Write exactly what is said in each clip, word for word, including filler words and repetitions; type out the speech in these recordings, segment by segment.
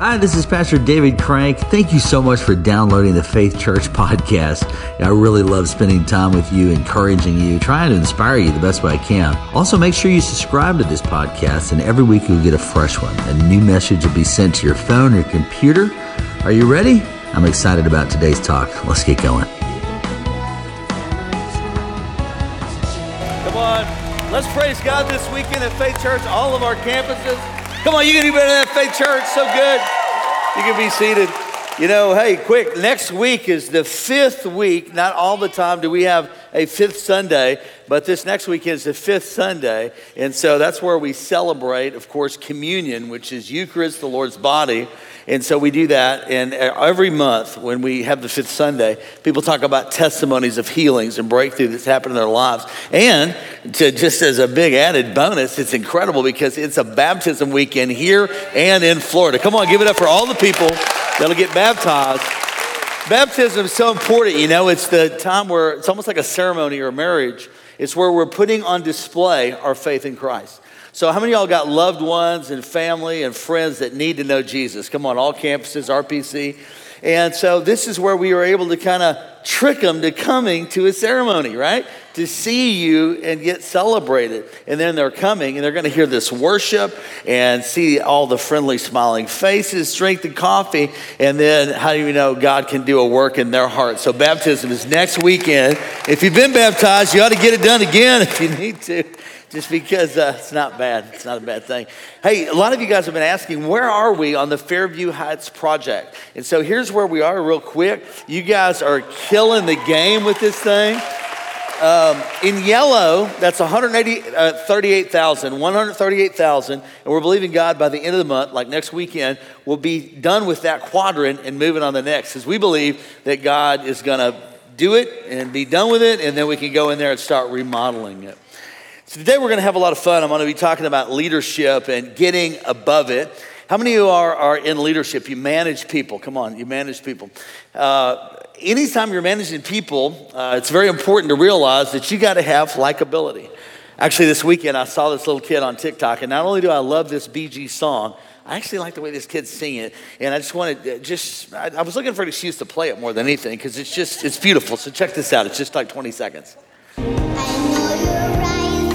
Hi, this is Pastor David Crank. Thank you so much for downloading the Faith Church podcast. I really love spending time with you, encouraging you, trying to inspire you the best way I can. Also, make sure you subscribe to this podcast, and every week you'll get a fresh one. A new message will be sent to your phone or your computer. Are you ready? I'm excited about today's talk. Let's get going. Come on, let's praise God this weekend at Faith Church, all of our campuses. Come on, you can do better than that, Faith Church. So good. You can be seated. You know, hey, quick, next week is the fifth week. Not all the time do we have a fifth Sunday, but this next week is the fifth Sunday. And so that's where we celebrate, of course, communion, which is Eucharist, the Lord's body. And so we do that, and every month when we have the fifth Sunday, people talk about testimonies of healings and breakthrough that's happened in their lives. And to, just as a big added bonus, it's incredible because it's a baptism weekend here and in Florida. Come on, give it up for all the people that'll get baptized. Baptism is so important, you know, it's the time where it's almost like a ceremony or a marriage. It's where we're putting on display our faith in Christ. So how many of y'all got loved ones and family and friends that need to know Jesus? Come on, all campuses, R P C. And so this is where we were able to kind of trick them to coming to a ceremony, right? To see you and get celebrated. And then they're coming and they're going to hear this worship and see all the friendly smiling faces, drink the coffee. And then how do you know God can do a work in their heart? So baptism is next weekend. If you've been baptized, you ought to get it done again if you need to. Just because uh, it's not bad. It's not a bad thing. Hey, a lot of you guys have been asking, where are we on the Fairview Heights project? And so here's where we are real quick. You guys are killing the game with this thing. Um, in yellow, that's one hundred thirty-eight thousand, one hundred thirty-eight thousand, and we're believing God by the end of the month, like next weekend, we'll be done with that quadrant and moving on the next, because we believe that God is going to do it and be done with it, and then we can go in there and start remodeling it. So today we're going to have a lot of fun. I'm going to be talking about leadership and getting above it. How many of you are, are in leadership? You manage people. Come on, you manage people. Uh, anytime you're managing people, uh, it's very important to realize that you got to have likability. Actually, this weekend I saw this little kid on TikTok, and not only do I love this Bee Gees song, I actually like the way this kid's singing it, and I just wanted to just, I, I was looking for an excuse to play it more than anything, because it's just, it's beautiful. So check this out. It's just like twenty seconds. I know you're right.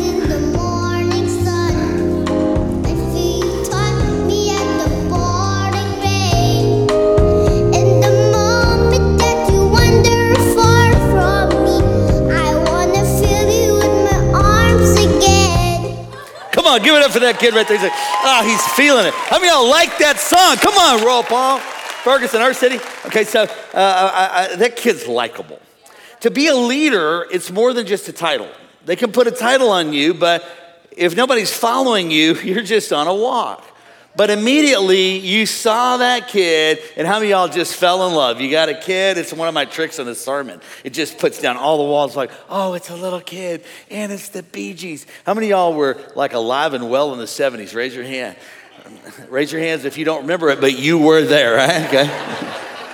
Come on, give it up for that kid right there. He's like, ah, oh, he's feeling it. How many of y'all like that song? Come on, Royal Palm, Ferguson, our city. Okay, so uh, I, I, that kid's likable. To be a leader, it's more than just a title. They can put a title on you, but if nobody's following you, you're just on a walk. But immediately you saw that kid, and how many of y'all just fell in love? You got a kid, it's one of my tricks in the sermon. It just puts down all the walls like, oh, it's a little kid, and it's the Bee Gees. How many of y'all were like alive and well in the seventies? Raise your hand. Raise your hands if you don't remember it, but you were there, right? Okay.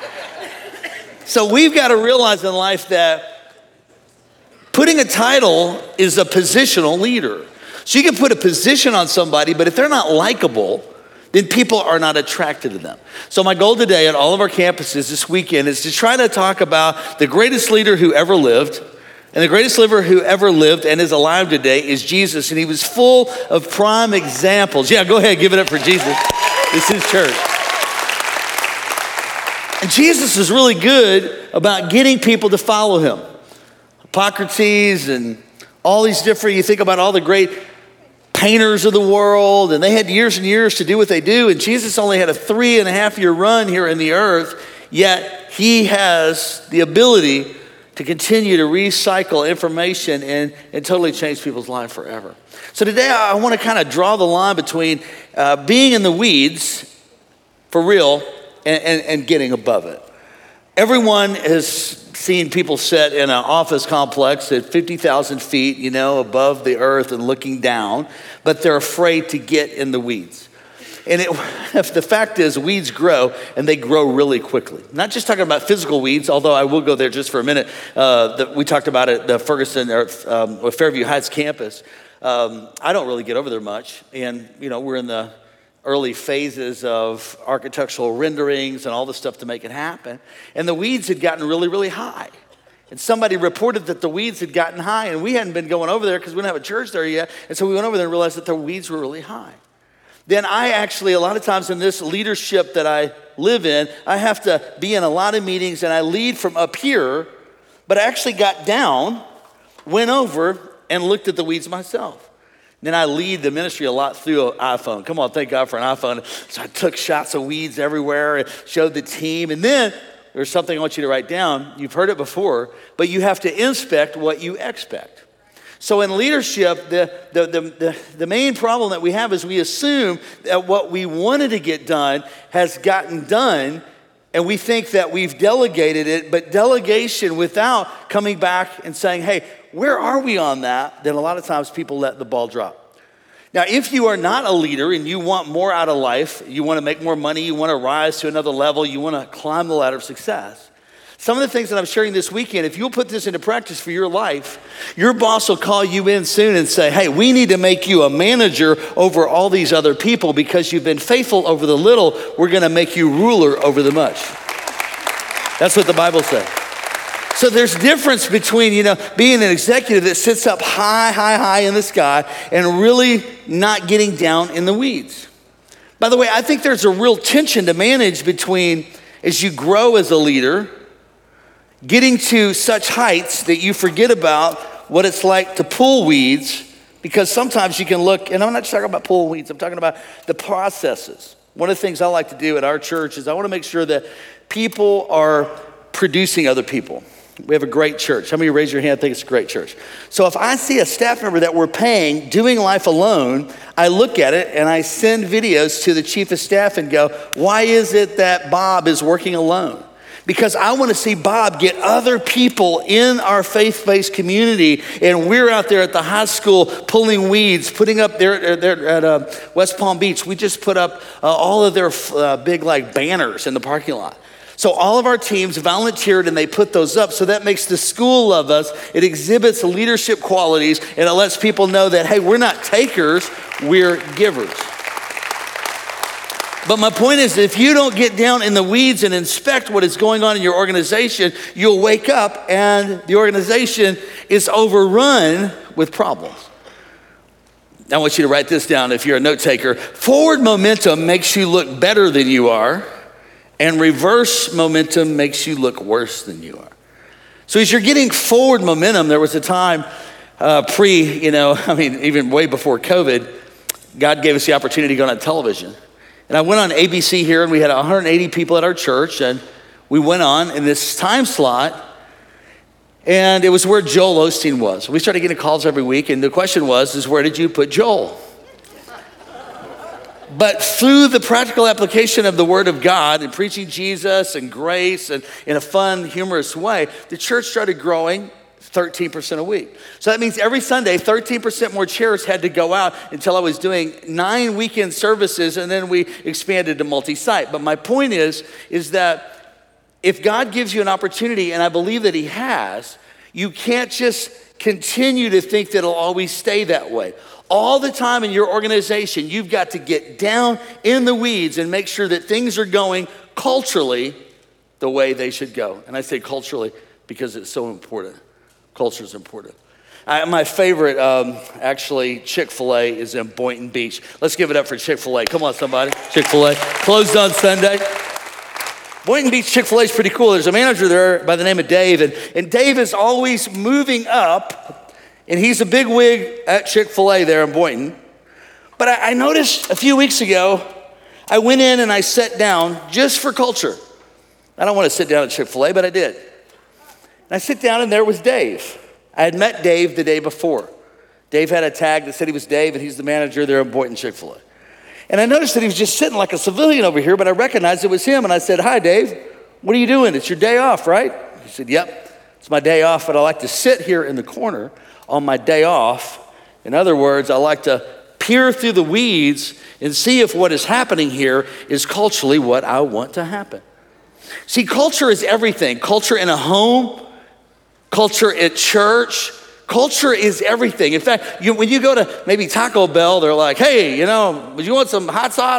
So we've got to realize in life that putting a title is a positional leader. So you can put a position on somebody, but if they're not likable, then people are not attracted to them. So my goal today at all of our campuses this weekend is to try to talk about the greatest leader who ever lived. And the greatest leader who ever lived and is alive today is Jesus. And he was full of prime examples. Yeah, go ahead, give it up for Jesus. This is church. And Jesus is really good about getting people to follow him. Hippocrates and all these different, you think about all the great painters of the world, and they had years and years to do what they do, and Jesus only had a three and a half year run here in the earth, yet he has the ability to continue to recycle information and, and totally change people's lives forever. So today I want to kind of draw the line between uh, being in the weeds for real and, and, and getting above it. Everyone has seen people sit in an office complex at fifty thousand feet, you know, above the earth and looking down, but they're afraid to get in the weeds. And it, if the fact is, weeds grow, and they grow really quickly. Not just talking about physical weeds, although I will go there just for a minute. Uh, the, we talked about it, the Ferguson or um, Fairview Heights campus. Um, I don't really get over there much, and you know, we're in the early phases of architectural renderings and all the stuff to make it happen. And the weeds had gotten really, really high. And somebody reported that the weeds had gotten high, and we hadn't been going over there because we didn't have a church there yet. And so we went over there and realized that the weeds were really high. Then I actually, a lot of times in this leadership that I live in, I have to be in a lot of meetings and I lead from up here, but I actually got down, went over, and looked at the weeds myself. Then I lead the ministry a lot through an iPhone. Come on, thank God for an iPhone. So I took shots of weeds everywhere and showed the team. And then there's something I want you to write down. You've heard it before, but you have to inspect what you expect. So in leadership, the, the, the, the, the main problem that we have is we assume that what we wanted to get done has gotten done, and we think that we've delegated it, but delegation without coming back and saying, hey, where are we on that? Then a lot of times people let the ball drop. Now, if you are not a leader and you want more out of life, you want to make more money, you want to rise to another level, you want to climb the ladder of success, some of the things that I'm sharing this weekend, if you'll put this into practice for your life, your boss will call you in soon and say, hey, we need to make you a manager over all these other people because you've been faithful over the little, we're going to make you ruler over the much. That's what the Bible says. So there's difference between, you know, being an executive that sits up high, high, high in the sky and really not getting down in the weeds. By the way, I think there's a real tension to manage between, as you grow as a leader, getting to such heights that you forget about what it's like to pull weeds, because sometimes you can look, and I'm not just talking about pulling weeds, I'm talking about the processes. One of the things I like to do at our church is I want to make sure that people are producing other people. We have a great church. How many of you raise your hand and think it's a great church? So if I see a staff member that we're paying doing life alone, I look at it and I send videos to the chief of staff and go, why is it that Bob is working alone? Because I want to see Bob get other people in our faith-based community, and we're out there at the high school pulling weeds, putting up there, there at uh, West Palm Beach. We just put up uh, all of their uh, big like banners in the parking lot. So all of our teams volunteered and they put those up. So that makes the school love us. It exhibits leadership qualities, and it lets people know that, hey, we're not takers, we're givers. But my point is, if you don't get down in the weeds and inspect what is going on in your organization, you'll wake up and the organization is overrun with problems. I want you to write this down if you're a note taker. Forward momentum makes you look better than you are, and reverse momentum makes you look worse than you are. So as you're getting forward momentum, there was a time uh, pre, you know, I mean, even way before COVID, God gave us the opportunity to go on television. And I went on A B C here, and we had one hundred eighty people at our church, and we went on in this time slot, and it was where Joel Osteen was. We started getting calls every week, and the question was, is where did you put Joel? But through the practical application of the Word of God and preaching Jesus and grace and in a fun, humorous way, the church started growing thirteen percent a week. So that means every Sunday, thirteen percent more chairs had to go out until I was doing nine weekend services, and then we expanded to multi-site. But my point is, is that if God gives you an opportunity, and I believe that He has, you can't just continue to think that it'll always stay that way. All the time in your organization, you've got to get down in the weeds and make sure that things are going culturally the way they should go. And I say culturally because it's so important. Culture is important. I, my favorite, um, actually, Chick-fil-A is in Boynton Beach. Let's give it up for Chick-fil-A. Come on, somebody. Chick-fil-A. Closed on Sunday. Boynton Beach Chick-fil-A is pretty cool. There's a manager there by the name of Dave, and, and Dave is always moving up. And he's a big wig at Chick-fil-A there in Boynton. But I, I noticed a few weeks ago, I went in and I sat down just for culture. I don't want to sit down at Chick-fil-A, but I did. And I sit down and there was Dave. I had met Dave the day before. Dave had a tag that said he was Dave, and he's the manager there in Boynton Chick-fil-A. And I noticed that he was just sitting like a civilian over here, but I recognized it was him. And I said, hi, Dave. What are you doing? It's your day off, right? He said, yep, it's my day off, but I like to sit here in the corner on my day off. In other words, I like to peer through the weeds and see if what is happening here is culturally what I want to happen. See, culture is everything. Culture in a home, culture at church, culture is everything. In fact, you, when you go to maybe Taco Bell, they're like, hey, you know, would you want some hot sauce?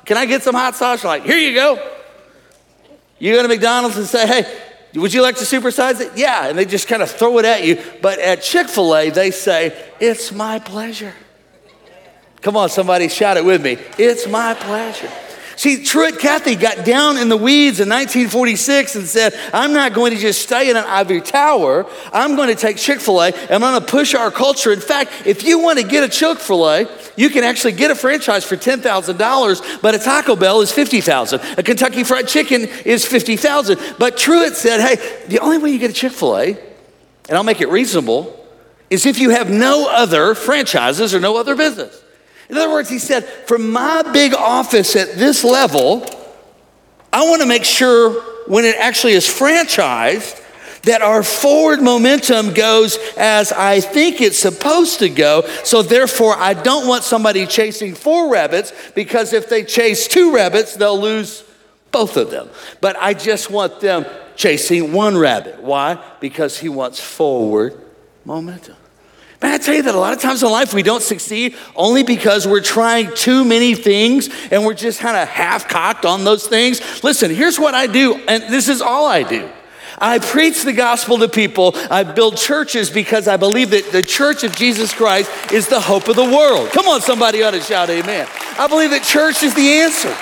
Can I get some hot sauce? You're like, here you go. You go to McDonald's and say, hey, would you like to supersize it? Yeah, and they just kind of throw it at you. But at Chick-fil-A, they say, it's my pleasure. Come on, somebody shout it with me. It's my pleasure. See, Truett Cathy got down in the weeds in nineteen forty-six and said, I'm not going to just stay in an ivory tower. I'm going to take Chick-fil-A and I'm going to push our culture. In fact, if you want to get a Chick-fil-A, you can actually get a franchise for ten thousand dollars, but a Taco Bell is fifty thousand dollars. A Kentucky Fried Chicken is fifty thousand dollars. But Truett said, hey, the only way you get a Chick-fil-A, and I'll make it reasonable, is if you have no other franchises or no other business. In other words, he said, from my big office at this level, I want to make sure when it actually is franchised that our forward momentum goes as I think it's supposed to go. So therefore, I don't want somebody chasing four rabbits, because if they chase two rabbits, they'll lose both of them. But I just want them chasing one rabbit. Why? Because he wants forward momentum. Man, I tell you that a lot of times in life we don't succeed only because we're trying too many things and we're just kind of half-cocked on those things. Listen, here's what I do, and this is all I do. I preach the gospel to people. I build churches because I believe that the church of Jesus Christ is the hope of the world. Come on, somebody ought to shout amen. I believe that church is the answer.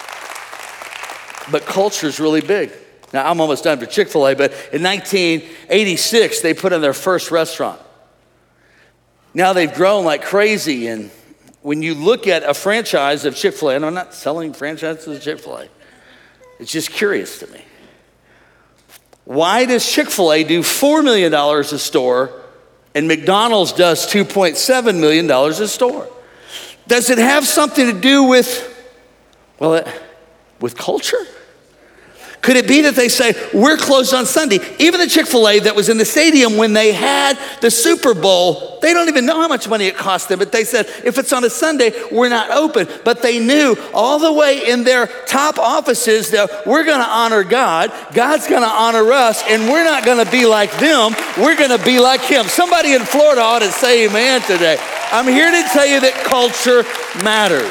But culture is really big. Now, I'm almost done for Chick-fil-A, but in nineteen eighty-six, they put in their first restaurant. Now they've grown like crazy, and when you look at a franchise of Chick-fil-A, and I'm not selling franchises of Chick-fil-A, it's just curious to me. Why does Chick-fil-A do four million dollars a store and McDonald's does two point seven million dollars a store? Does it have something to do with, well, it, with culture? Could it be that they say, we're closed on Sunday? Even the Chick-fil-A that was in the stadium when they had the Super Bowl, they don't even know how much money it cost them, but they said, if it's on a Sunday, we're not open. But they knew all the way in their top offices that we're gonna honor God, God's gonna honor us, and we're not gonna be like them, we're gonna be like him. Somebody in Florida ought to say amen today. I'm here to tell you that culture matters.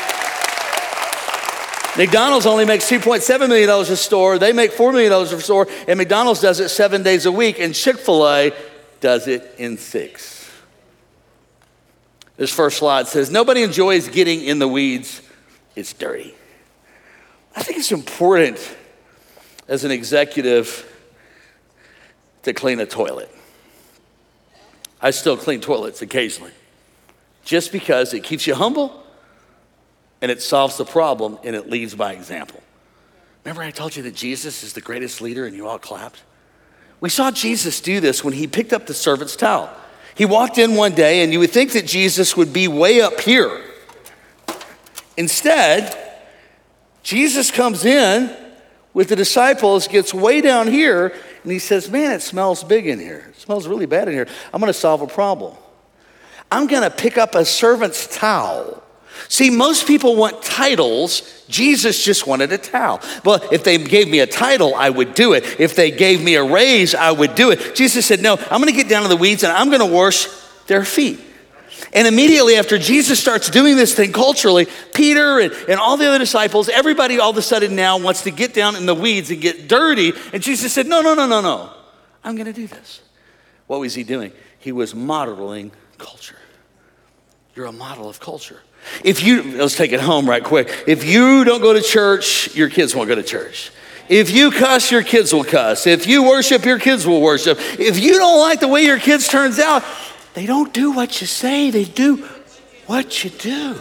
McDonald's only makes two point seven million dollars a store. They make four million dollars a store, and McDonald's does it seven days a week, and Chick-fil-A does it in six. This first slide says, nobody enjoys getting in the weeds. It's dirty. I think it's important as an executive to clean a toilet. I still clean toilets occasionally, just because it keeps you humble, and it solves the problem, and it leads by example. Remember I told you that Jesus is the greatest leader and you all clapped? We saw Jesus do this when he picked up the servant's towel. He walked in one day and you would think that Jesus would be way up here. Instead, Jesus comes in with the disciples, gets way down here, and he says, man, it smells big in here. It smells really bad in here. I'm gonna solve a problem. I'm gonna pick up a servant's towel. See, most people want titles. Jesus just wanted a towel. Well, if they gave me a title, I would do it. If they gave me a raise, I would do it. Jesus said, no, I'm gonna get down to the weeds and I'm gonna wash their feet. And immediately after Jesus starts doing this thing culturally, Peter and, and all the other disciples, everybody all of a sudden now wants to get down in the weeds and get dirty. And Jesus said, no, no, no, no, no. I'm gonna do this. What was he doing? He was modeling culture. You're a model of culture. If you, let's take it home right quick. If you don't go to church, your kids won't go to church. If you cuss, your kids will cuss. If you worship, your kids will worship. If you don't like the way your kids turns out, they don't do what you say, they do what you do.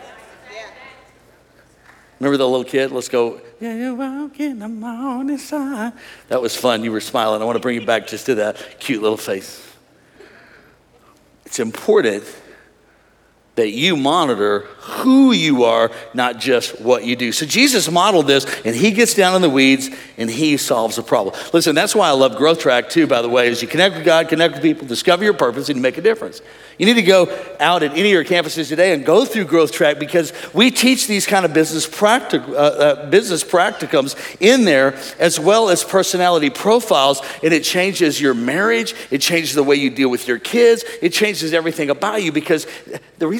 Remember the little kid? Let's go. Yeah, you walk in the morning sun. That was fun. You were smiling. I want to bring you back just to that cute little face. It's important that you monitor who you are, not just what you do. So Jesus modeled this, and he gets down in the weeds, and he solves the problem. Listen, that's why I love Growth Track too, by the way, is you connect with God, connect with people, discover your purpose, and you make a difference. You need to go out at any of your campuses today and go through Growth Track, because we teach these kind of business, practic- uh, uh, business practicums in there, as well as personality profiles, and it changes your marriage, it changes the way you deal with your kids, it changes everything about you, because the reason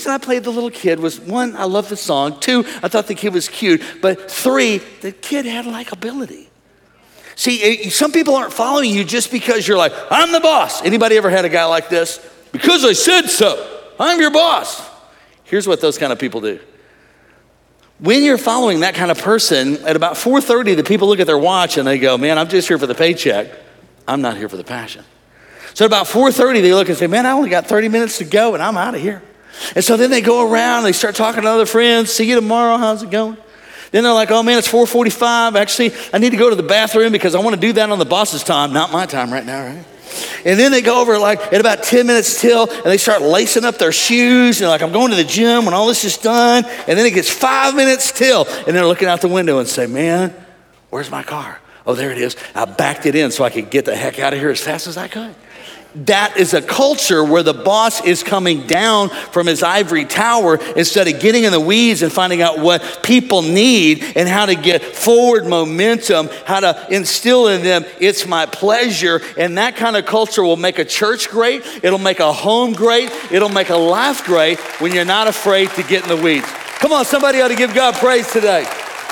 reason I played the little kid was, one, I love the song. Two, I thought the kid was cute. But three, the kid had likability. See, some people aren't following you just because you're like, I'm the boss. Anybody ever had a guy like this? Because I said so. I'm your boss. Here's what those kind of people do. When you're following that kind of person, at about four thirty, the people look at their watch and they go, man, I'm just here for the paycheck. I'm not here for the passion. So at about four thirty, they look and say, man, I only got thirty minutes to go and I'm out of here. And so then they go around, they start talking to other friends. See you tomorrow, how's it going? Then they're like, oh man, it's four forty-five. Actually, I need to go to the bathroom because I want to do that on the boss's time, not my time right now, right? And then they go over like at about ten minutes till, and they start lacing up their shoes. And like, I'm going to the gym when all this is done. And then it gets five minutes till, and they're looking out the window and say, man, where's my car? Oh, there it is. I backed it in so I could get the heck out of here as fast as I could. That is a culture where the boss is coming down from his ivory tower instead of getting in the weeds and finding out what people need and how to get forward momentum, how to instill in them, it's my pleasure. And that kind of culture will make a church great. It'll make a home great. It'll make a life great when you're not afraid to get in the weeds. Come on, somebody ought to give God praise today.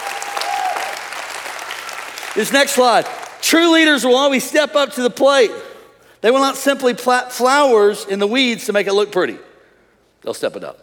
This next slide. True leaders will always step up to the plate. They will not simply plant flowers in the weeds to make it look pretty. They'll step it up.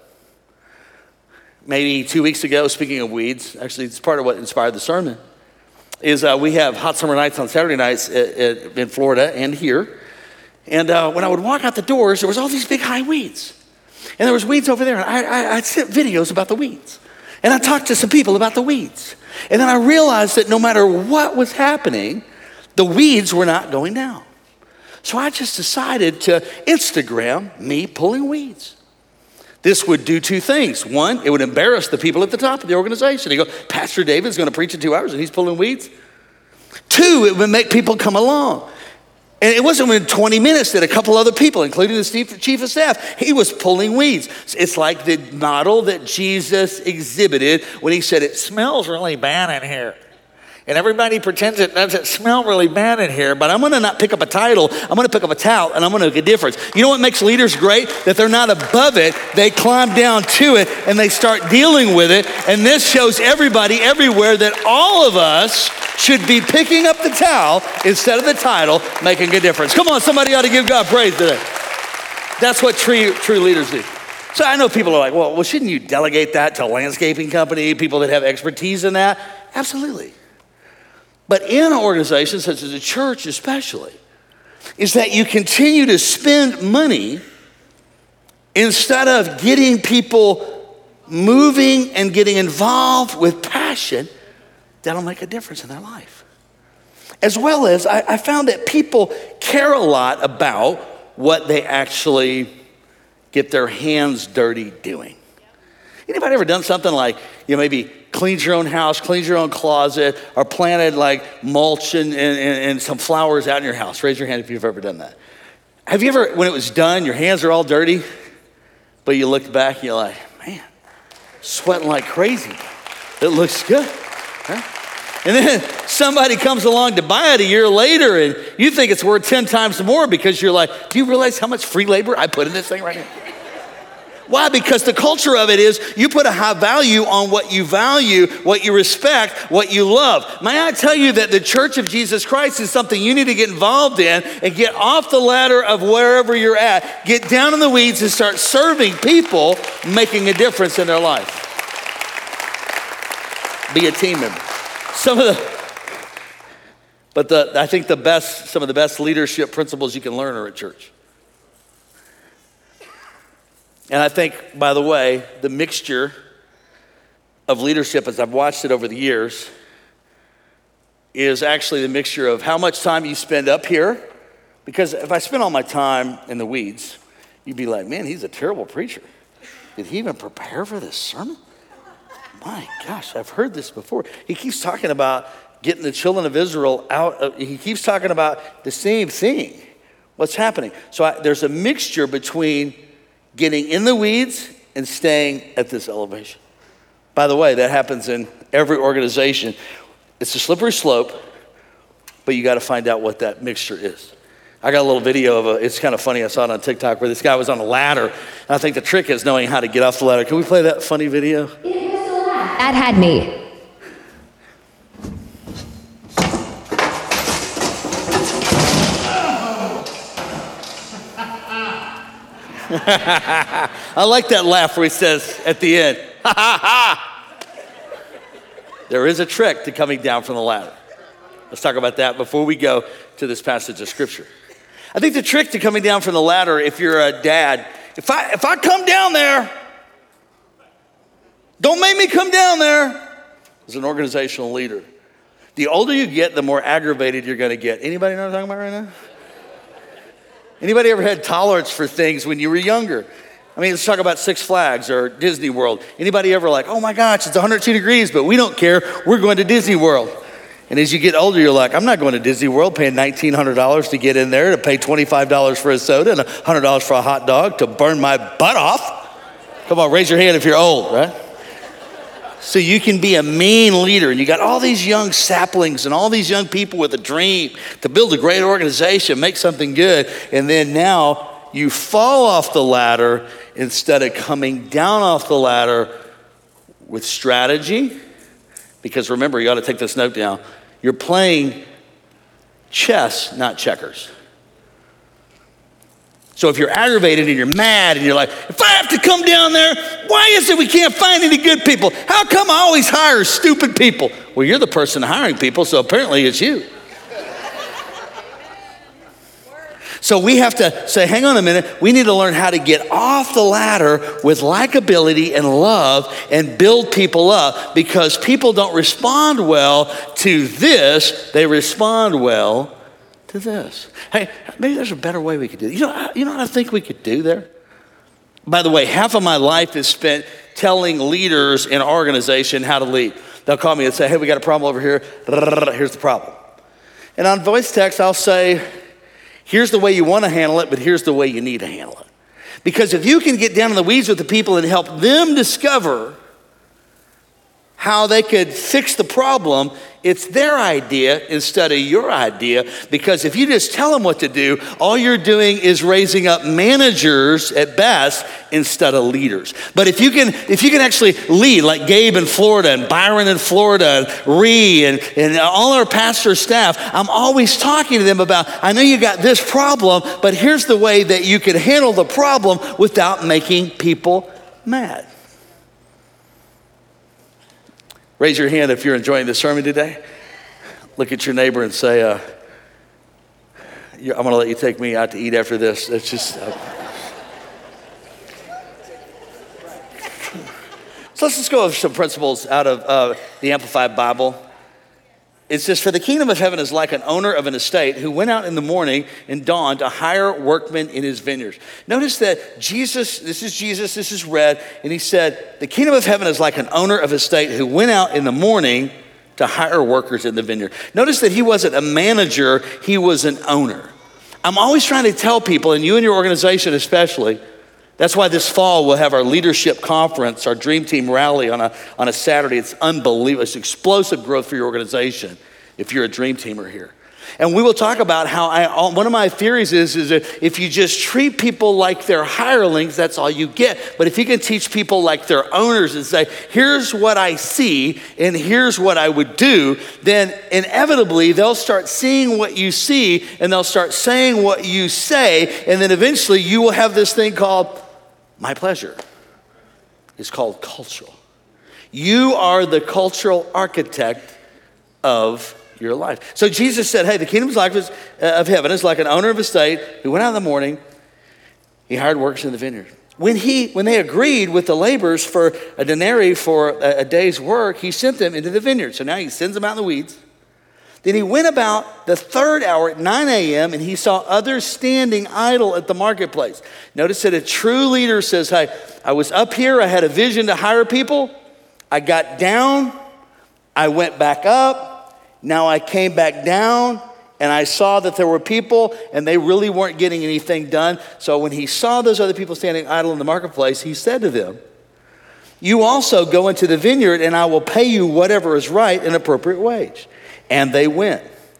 Maybe two weeks ago, speaking of weeds, actually it's part of what inspired the sermon, is uh, we have hot summer nights on Saturday nights at, at, in Florida and here. And uh, when I would walk out the doors, there was all these big high weeds. And there was weeds over there. And I, I, I sent videos about the weeds. And I talked to some people about the weeds. And then I realized that no matter what was happening, the weeds were not going down. So I just decided to Instagram me pulling weeds. This would do two things. One, it would embarrass the people at the top of the organization. They go, Pastor David's going to preach in two hours and he's pulling weeds. Two, it would make people come along. And it wasn't within twenty minutes that a couple other people, including the chief of staff, he was pulling weeds. It's like the model that Jesus exhibited when he said, it smells really bad in here. And everybody pretends it doesn't smell really bad in here, but I'm gonna not pick up a title, I'm gonna pick up a towel and I'm gonna make a difference. You know what makes leaders great? That they're not above it, they climb down to it and they start dealing with it. And this shows everybody everywhere that all of us should be picking up the towel instead of the title, making a difference. Come on, somebody ought to give God praise today. That's what true, true leaders do. So I know people are like, well, well, shouldn't you delegate that to a landscaping company, people that have expertise in that? Absolutely. But in an organization such as a church especially, is that you continue to spend money instead of getting people moving and getting involved with passion that'll make a difference in their life. As well as I, I found that people care a lot about what they actually get their hands dirty doing. Anybody ever done something like, you know, maybe cleaned your own house, cleaned your own closet, or planted like mulch and, and, and some flowers out in your house? Raise your hand if you've ever done that. Have you ever, when it was done, your hands are all dirty, but you looked back and you're like, man, sweating like crazy. It looks good. Huh? And then somebody comes along to buy it a year later and you think it's worth ten times more because you're like, do you realize how much free labor I put in this thing right here? Why? Because the culture of it is you put a high value on what you value, what you respect, what you love. May I tell you that the Church of Jesus Christ is something you need to get involved in and get off the ladder of wherever you're at. Get down in the weeds and start serving people, making a difference in their life. Be a team member. Some of the, but the, I think the best, some of the best leadership principles you can learn are at church. And I think, by the way, the mixture of leadership, as I've watched it over the years, is actually the mixture of how much time you spend up here. Because if I spend all my time in the weeds, you'd be like, man, he's a terrible preacher. Did he even prepare for this sermon? My gosh, I've heard this before. He keeps talking about getting the children of Israel out. Of, he keeps talking about the same thing. What's happening? So I, there's a mixture between getting in the weeds and staying at this elevation. By the way, that happens in every organization. It's a slippery slope, but you got to find out what that mixture is. I got a little video of a, it's kind of funny, I saw it on TikTok, where this guy was on a ladder, and I think the trick is knowing how to get off the ladder. Can we play that funny video? That had me. I like that laugh where he says at the end, ha ha ha. There is a trick to coming down from the ladder. Let's talk about that before we go to this passage of scripture. I think the trick to coming down from the ladder, if you're a dad, if I if I come down there, don't make me come down there. As an organizational leader, the older you get, the more aggravated you're going to get. Anybody know what I'm talking about right now? Anybody ever had tolerance for things when you were younger? I mean, let's talk about Six Flags or Disney World. Anybody ever like, oh my gosh, it's one hundred two degrees, but we don't care. We're going to Disney World. And as you get older, you're like, I'm not going to Disney World paying nineteen hundred dollars to get in there, to pay twenty-five dollars for a soda and one hundred dollars for a hot dog to burn my butt off. Come on, raise your hand if you're old, right? So you can be a mean leader, and you got all these young saplings and all these young people with a dream to build a great organization, make something good, and then now you fall off the ladder instead of coming down off the ladder with strategy. Because remember, you got to take this note down. You're playing chess, not checkers. So if you're aggravated and you're mad and you're like, if I have to come down there, why is it we can't find any good people? How come I always hire stupid people? Well, you're the person hiring people, so apparently it's you. So we have to say, hang on a minute, we need to learn how to get off the ladder with likability and love and build people up, because people don't respond well to this, they respond well to this. Hey, maybe there's a better way we could do it. You know, you know what I think we could do there? By the way, half of my life is spent telling leaders in our organization how to lead. They'll call me and say, hey, we got a problem over here. Here's the problem. And on voice text, I'll say, here's the way you want to handle it, but here's the way you need to handle it. Because if you can get down in the weeds with the people and help them discover how they could fix the problem, it's their idea instead of your idea. Because if you just tell them what to do, all you're doing is raising up managers at best instead of leaders. But if you can if you can actually lead, like Gabe in Florida and Byron in Florida and Ree and, and all our pastor staff, I'm always talking to them about, I know you got this problem, but here's the way that you could handle the problem without making people mad. Raise your hand if you're enjoying the sermon today. Look at your neighbor and say, uh, I'm going to let you take me out to eat after this. It's just... Uh... So let's just go over some principles out of uh, the Amplified Bible. It says, for the kingdom of heaven is like an owner of an estate who went out in the morning and dawn to hire workmen in his vineyards. Notice that Jesus, this is Jesus, this is red, and he said, the kingdom of heaven is like an owner of an estate who went out in the morning to hire workers in the vineyard. Notice that he wasn't a manager, he was an owner. I'm always trying to tell people, and you and your organization especially, that's why this fall we'll have our leadership conference, our Dream Team rally on a, on a Saturday. It's unbelievable. It's explosive growth for your organization if you're a Dream Teamer here. And we will talk about how I, one of my theories is, is that if you just treat people like they're hirelings, that's all you get. But if you can teach people like they're owners and say, here's what I see and here's what I would do, then inevitably they'll start seeing what you see and they'll start saying what you say. And then eventually you will have this thing called my pleasure. It's called cultural. You are the cultural architect of your life. So Jesus said, hey, the kingdom of heaven is like an owner of a estate who went out in the morning, he hired workers in the vineyard. When he, when they agreed with the laborers for a denarii for a, a day's work, he sent them into the vineyard. So now he sends them out in the weeds. Then he went about the third hour at nine a.m. and he saw others standing idle at the marketplace. Notice that a true leader says, hey, I was up here, I had a vision to hire people. I got down, I went back up, now I came back down, and I saw that there were people and they really weren't getting anything done. So when he saw those other people standing idle in the marketplace, he said to them, you also go into the vineyard and I will pay you whatever is right, an appropriate wage. And they went.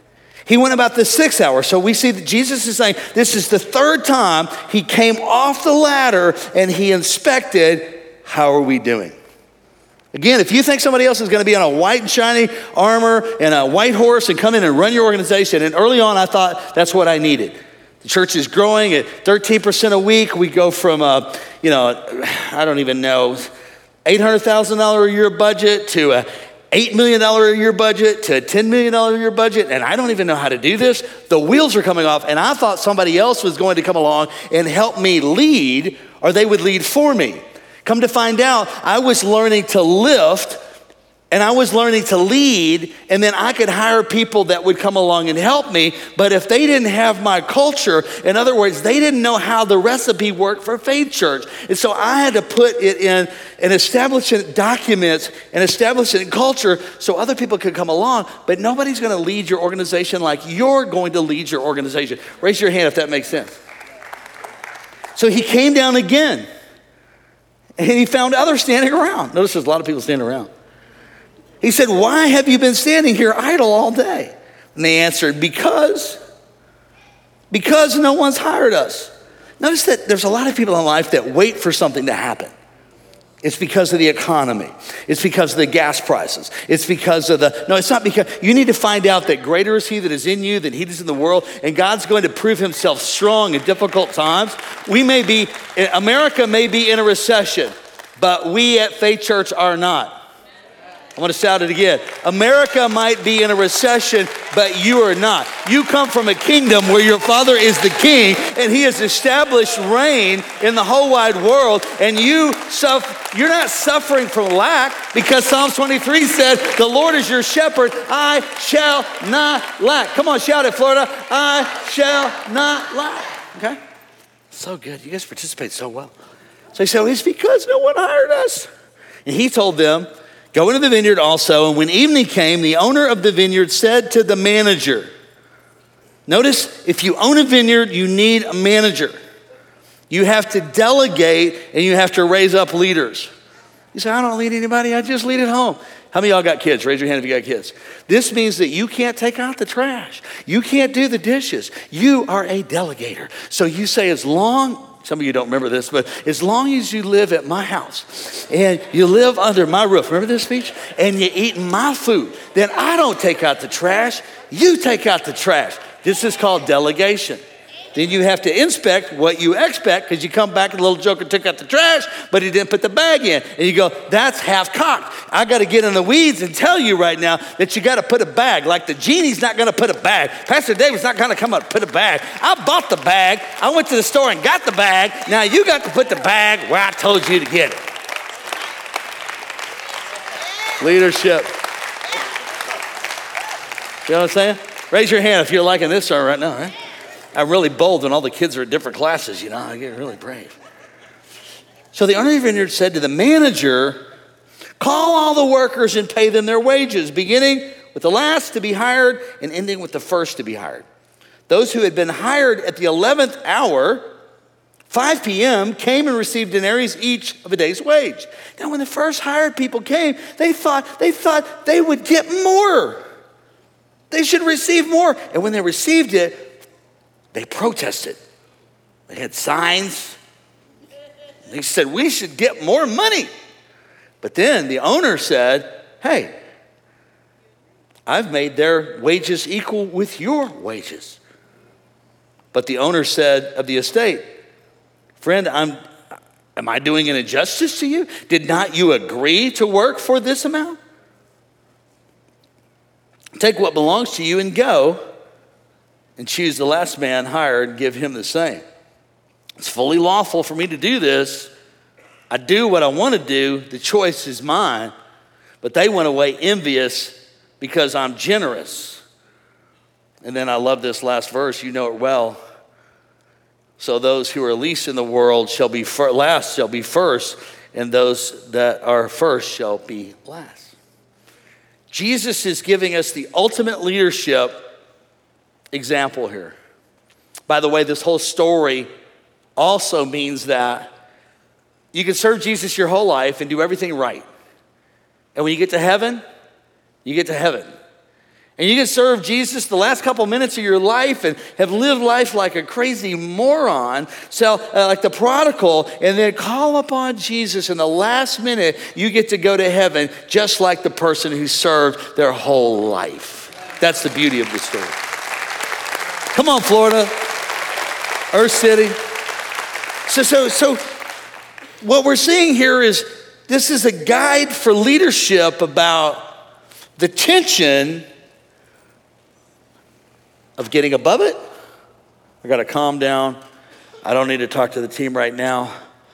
He went about the sixth hour. So we see that Jesus is saying this is the third time he came off the ladder and he inspected, how are we doing? Again, if you think somebody else is going to be on a white and shiny armor and a white horse and come in and run your organization, and early on I thought that's what I needed. The church is growing at thirteen percent a week. We go from, a, you know, I don't even know, eight hundred thousand dollars a year budget to a eight million dollars a year budget to a ten million dollars a year budget, and I don't even know how to do this. The wheels are coming off, and I thought somebody else was going to come along and help me lead, or they would lead for me. Come to find out, I was learning to lift, and I was learning to lead, and then I could hire people that would come along and help me. But if they didn't have my culture, in other words, they didn't know how the recipe worked for Faith Church. And so I had to put it in and establish it in documents and establish it in culture so other people could come along. But nobody's going to lead your organization like you're going to lead your organization. Raise your hand if that makes sense. So he came down again, and he found others standing around. Notice there's a lot of people standing around. He said, why have you been standing here idle all day? And they answered, because, because no one's hired us. Notice that there's a lot of people in life that wait for something to happen. It's because of the economy. It's because of the gas prices. It's because of the, no, it's not because, you need to find out that greater is he that is in you than he that is in the world, and God's going to prove himself strong in difficult times. We may be, America may be in a recession, but we at Faith Church are not. I want to shout it again. America might be in a recession, but you are not. You come from a kingdom where your father is the king, and he has established reign in the whole wide world, and you suffer, you're not suffering from lack, because Psalms twenty-three said, the Lord is your shepherd, I shall not lack. Come on, shout it, Florida. I shall not lack. Okay? So good. You guys participate so well. So he said, well, it's because no one hired us. And he told them, go into the vineyard also. And when evening came, the owner of the vineyard said to the manager, notice, if you own a vineyard, you need a manager. You have to delegate and you have to raise up leaders. You say, I don't lead anybody, I just lead at home. How many of y'all got kids? Raise your hand if you got kids. This means that you can't take out the trash. You can't do the dishes. You are a delegator. So you say, as long, some of you don't remember this, but as long as you live at my house and you live under my roof, remember this speech? And you eat my food, then I don't take out the trash, you take out the trash. This is called delegation. Then you have to inspect what you expect, because you come back and the little joker took out the trash, but he didn't put the bag in. And you go, that's half cocked. I got to get in the weeds and tell you right now that you got to put a bag. Like the genie's not going to put a bag. Pastor David's not going to come up and put a bag. I bought the bag. I went to the store and got the bag. Now you got to put the bag where I told you to get it. Leadership. You know what I'm saying? Raise your hand if you're liking this sermon right now, right? I'm really bold when all the kids are at different classes, you know, I get really brave. So the owner of the vineyard said to the manager, call all the workers and pay them their wages, beginning with the last to be hired and ending with the first to be hired. Those who had been hired at the eleventh hour, five p.m., came and received denaries each of a day's wage. Now, when the first hired people came, they thought they thought they would get more. They should receive more. And when they received it, they protested. They had signs. They said, we should get more money. But then the owner said, hey, I've made their wages equal with your wages. But the owner said of the estate, friend, I'm, am I doing an injustice to you? Did not you agree to work for this amount? Take what belongs to you and go, and choose the last man hired and give him the same. It's fully lawful for me to do this. I do what I want to do. The choice is mine. But they went away envious because I'm generous. And then I love this last verse. You know it well. So those who are least in the world shall be fir- last shall be first, and those that are first shall be last. Jesus is giving us the ultimate leadership example here. By the way, this whole story also means that you can serve Jesus your whole life and do everything right. And when you get to heaven, you get to heaven. And you can serve Jesus the last couple minutes of your life and have lived life like a crazy moron, so uh, like the prodigal, and then call upon Jesus in the last minute, you get to go to heaven just like the person who served their whole life. That's the beauty of the story. Come on, Florida, Earth City. So, so, so what we're seeing here is this is a guide for leadership about the tension of getting above it. I got to calm down. I don't need to talk to the team right now.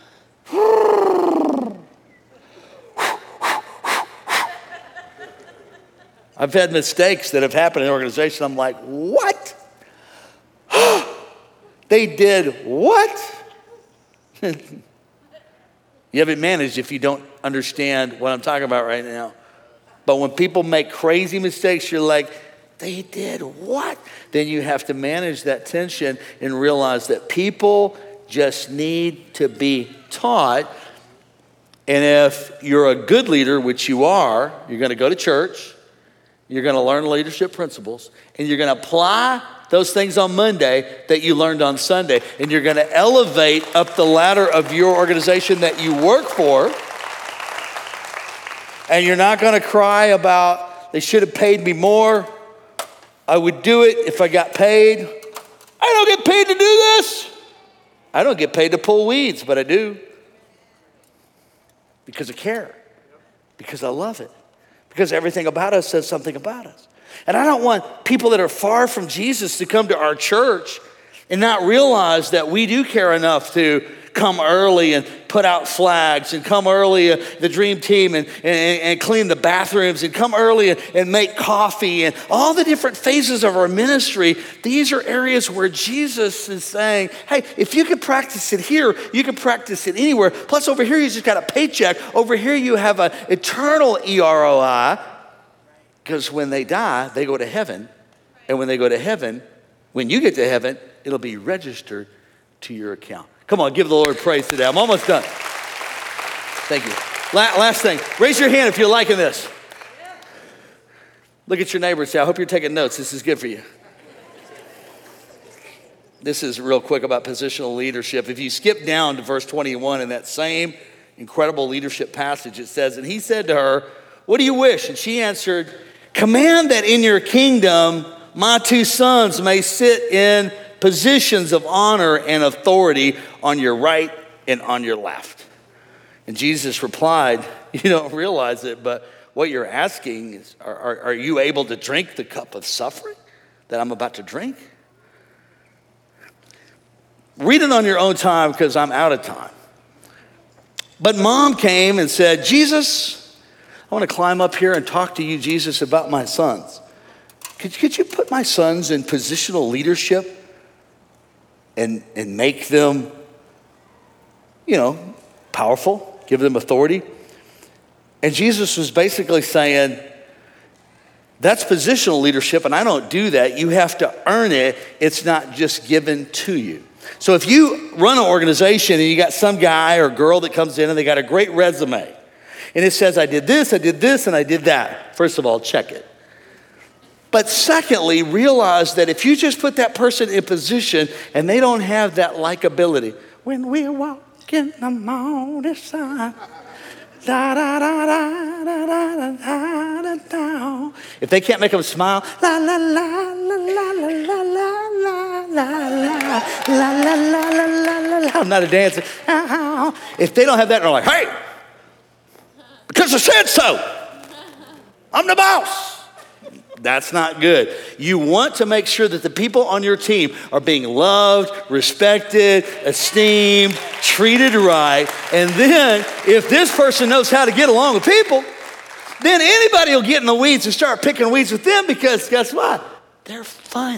I've had mistakes that have happened in the organization. I'm like, what? They did what? You haven't managed if you don't understand what I'm talking about right now. But when people make crazy mistakes, you're like, they did what? Then you have to manage that tension and realize that people just need to be taught. And if you're a good leader, which you are, you're going to go to church, you're going to learn leadership principles, and you're going to apply those things on Monday that you learned on Sunday. And you're going to elevate up the ladder of your organization that you work for. And you're not going to cry about, they should have paid me more. I would do it if I got paid. I don't get paid to do this. I don't get paid to pull weeds, but I do. Because I care. Because I love it. Because everything about us says something about us. And I don't want people that are far from Jesus to come to our church and not realize that we do care enough to come early and put out flags and come early, uh, the dream team, and, and, and clean the bathrooms and come early and, and make coffee and all the different phases of our ministry. These are areas where Jesus is saying, hey, if you can practice it here, you can practice it anywhere. Plus over here, you just got a paycheck. Over here, you have an eternal E R O I, because when they die, they go to heaven. And when they go to heaven, when you get to heaven, it'll be registered to your account. Come on, give the Lord praise today. I'm almost done. Thank you. La- last thing, raise your hand if you're liking this. Look at your neighbor and say, I hope you're taking notes. This is good for you. This is real quick about positional leadership. If you skip down to verse twenty-one in that same incredible leadership passage, it says, and he said to her, what do you wish? And she answered, command that in your kingdom my two sons may sit in positions of honor and authority on your right and on your left. And Jesus replied, you don't realize it, but what you're asking is, are, are, are you able to drink the cup of suffering that I'm about to drink? Read it on your own time because I'm out of time. But mom came and said, Jesus, I want to climb up here and talk to you, Jesus, about my sons. Could, could you put my sons in positional leadership and, and make them, you know, powerful, give them authority? And Jesus was basically saying, that's positional leadership, and I don't do that. You have to earn it. It's not just given to you. So if you run an organization and you got some guy or girl that comes in and they got a great resume, and it says, I did this, I did this, and I did that. First of all, check it. But secondly, realize that if you just put that person in position and they don't have that likability, when we walk in the morning sun, da da da da da da da da da. If they can't make them smile, la la la la la la la la la la la la la la la. I'm not a dancer. If they don't have that, they're like, hey, because I said so. I'm the boss. That's not good. You want to make sure that the people on your team are being loved, respected, esteemed, treated right. And then if this person knows how to get along with people, then anybody will get in the weeds and start picking weeds with them because guess what? They're fun.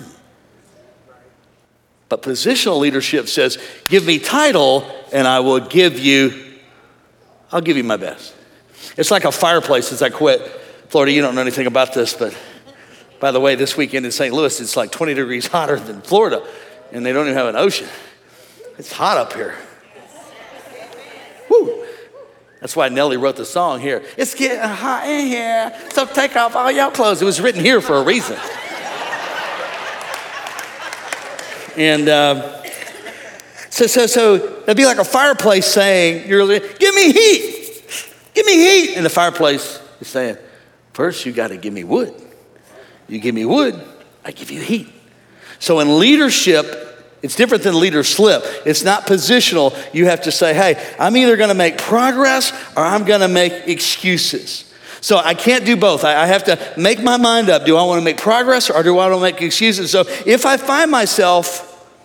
But positional leadership says, give me title and I will give you, I'll give you my best. It's like a fireplace as I quit. Florida, you don't know anything about this, but by the way, this weekend in Saint Louis, it's like twenty degrees hotter than Florida, and they don't even have an ocean. It's hot up here. Woo. That's why Nelly wrote the song here. It's getting hot in here, so take off all your clothes. It was written here for a reason. And um, so, so, so that'd be like a fireplace saying, "You're, give me heat, give me heat." And the fireplace is saying, "First, you got to give me wood. You give me wood, I give you heat." So in leadership, it's different than leader slip. It's not positional. You have to say, "Hey, I'm either going to make progress or I'm going to make excuses." So I can't do both. I, I have to make my mind up. Do I want to make progress or do I want to make excuses? So if I find myself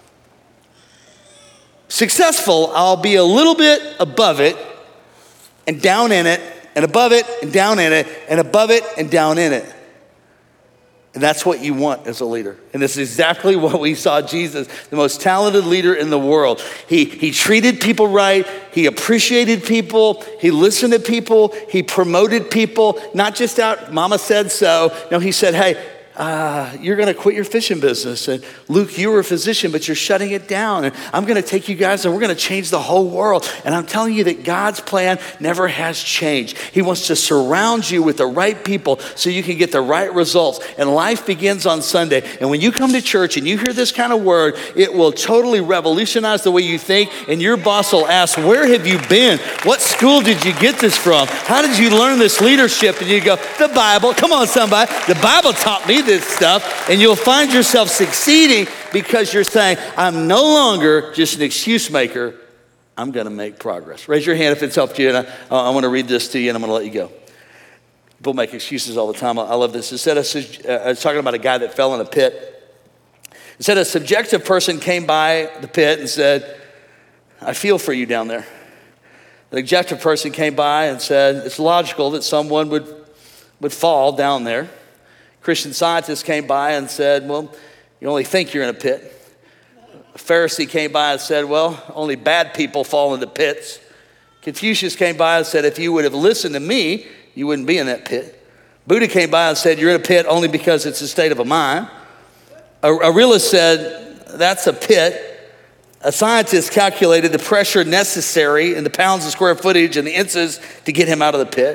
successful, I'll be a little bit above it and down in it, and above it and down in it, and above it and down in it. And that's what you want as a leader. And this is exactly what we saw Jesus, the most talented leader in the world. He, he treated people right. He appreciated people. He listened to people. He promoted people, not just out, mama said so. No, he said, "Hey, Uh, you're going to quit your fishing business. And Luke, you were a physician, but you're shutting it down. And I'm going to take you guys and we're going to change the whole world." And I'm telling you that God's plan never has changed. He wants to surround you with the right people so you can get the right results. And life begins on Sunday. And when you come to church and you hear this kind of word, it will totally revolutionize the way you think. And your boss will ask, "Where have you been? What school did you get this from? How did you learn this leadership?" And you go, "The Bible." Come on, somebody. The Bible taught me this stuff. And you'll find yourself succeeding because you're saying, "I'm no longer just an excuse maker. I'm going to make progress." Raise your hand if it's helped you. And I, I want to read this to you and I'm going to let you go. People make excuses all the time. I love this. It said, I was talking about a guy that fell in a pit. It said a subjective person came by the pit and said, "I feel for you down there." An objective person came by and said, "It's logical that someone would, would fall down there." Christian Scientist came by and said, "Well, you only think you're in a pit." A Pharisee came by and said, "Well, only bad people fall into pits." Confucius came by and said, "If you would have listened to me, you wouldn't be in that pit." Buddha came by and said, "You're in a pit only because it's a state of a mind." A, a realist said, "That's a pit." A scientist calculated the pressure necessary in the pounds of square footage and the inches to get him out of the pit.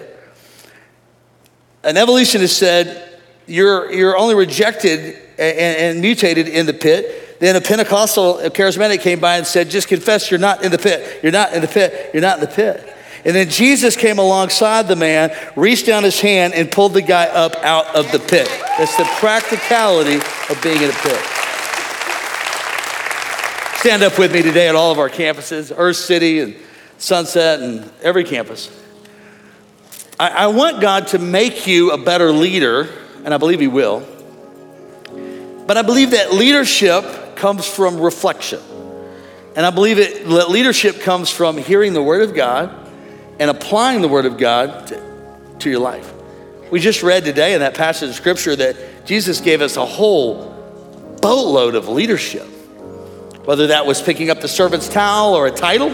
An evolutionist said, You're, you're only rejected and, and mutated in the pit. Then a Pentecostal a charismatic came by and said, "Just confess you're not in the pit. You're not in the pit. You're not in the pit." And then Jesus came alongside the man, reached down his hand and pulled the guy up out of the pit. That's the practicality of being in a pit. Stand up with me today at all of our campuses, Earth City and Sunset and every campus. I, I want God to make you a better leader, and I believe he will. But I believe that leadership comes from reflection. And I believe it, that leadership comes from hearing the word of God and applying the word of God to, to your life. We just read today in that passage of scripture that Jesus gave us a whole boatload of leadership. Whether that was picking up the servant's towel or a title,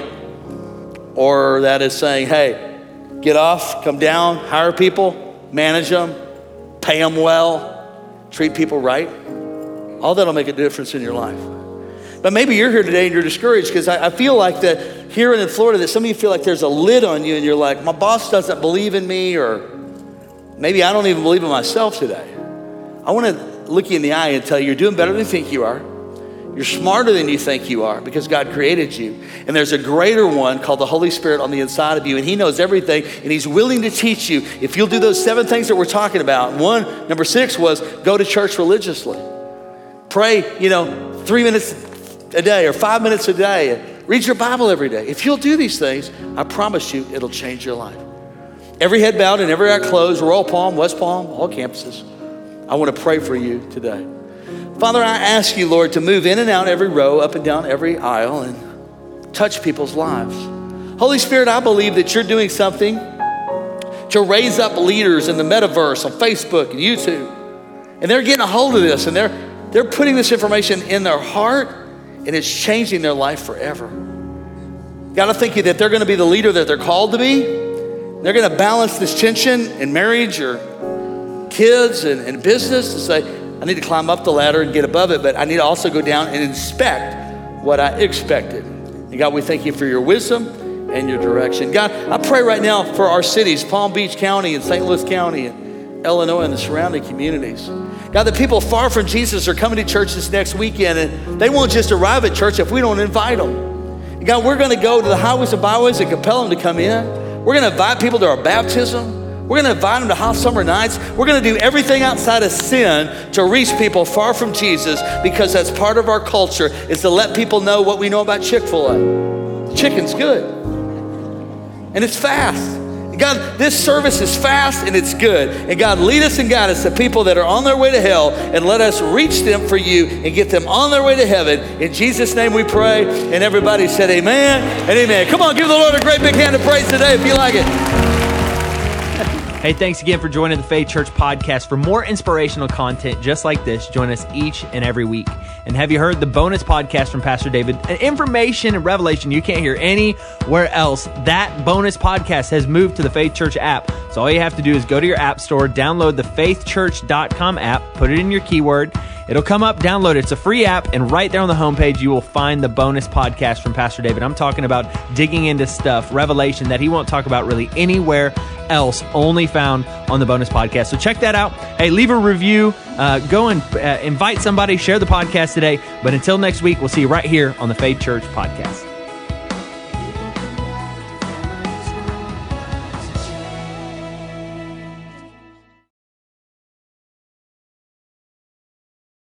or that is saying, "Hey, get off, come down, hire people, manage them, pay them well, treat people right." All that'll make a difference in your life. But maybe you're here today and you're discouraged because I, I feel like that here in Florida that some of you feel like there's a lid on you and you're like, "My boss doesn't believe in me," or maybe I don't even believe in myself today. I want to look you in the eye and tell you you're doing better than you think you are. You're smarter than you think you are because God created you. And there's a greater one called the Holy Spirit on the inside of you. And he knows everything and he's willing to teach you if you'll do those seven things that we're talking about. One, number six was go to church religiously. Pray, you know, three minutes a day or five minutes a day. Read your Bible every day. If you'll do these things, I promise you it'll change your life. Every head bowed and every eye closed, Royal Palm, West Palm, all campuses. I want to pray for you today. Father, I ask you, Lord, to move in and out every row, up and down every aisle, and touch people's lives. Holy Spirit, I believe that you're doing something to raise up leaders in the metaverse on Facebook and YouTube. And they're getting a hold of this, and they're, they're putting this information in their heart, and it's changing their life forever. God, I thank you that they're going to be the leader that they're called to be. They're going to balance this tension in marriage or kids and, and business to say, I need to climb up the ladder and get above it, but I need to also go down and inspect what I expected. And God, we thank you for your wisdom and your direction. God, I pray right now for our cities, Palm Beach County and Saint Louis County and Illinois and the surrounding communities. God, the people far from Jesus are coming to church this next weekend, and they won't just arrive at church if we don't invite them. And God, we're gonna go to the highways and byways and compel them to come in. We're gonna invite people to our baptism. We're gonna invite them to hot summer nights. We're gonna do everything outside of sin to reach people far from Jesus, because that's part of our culture, is to let people know what we know about Chick-fil-A. Chicken's good, and it's fast. And God, this service is fast and it's good. And God, lead us and guide us to people that are on their way to hell, and let us reach them for you and get them on their way to heaven. In Jesus' name we pray. And everybody said amen and amen. Come on, give the Lord a great big hand of praise today if you like it. Hey, thanks again for joining the Faith Church podcast. For more inspirational content just like this, join us each and every week. And have you heard the bonus podcast from Pastor David? An information and revelation you can't hear anywhere else. That bonus podcast has moved to the Faith Church app. So all you have to do is go to your app store, download the faith church dot com app, put it in your keyword. It'll come up, download it. It's a free app, and right there on the homepage, you will find the bonus podcast from Pastor David. I'm talking about digging into stuff, revelation that he won't talk about really anywhere else, only found on the bonus podcast. So check that out. Hey, leave a review. Uh, go and uh, invite somebody, share the podcast today. But until next week, we'll see you right here on the Faith Church podcast.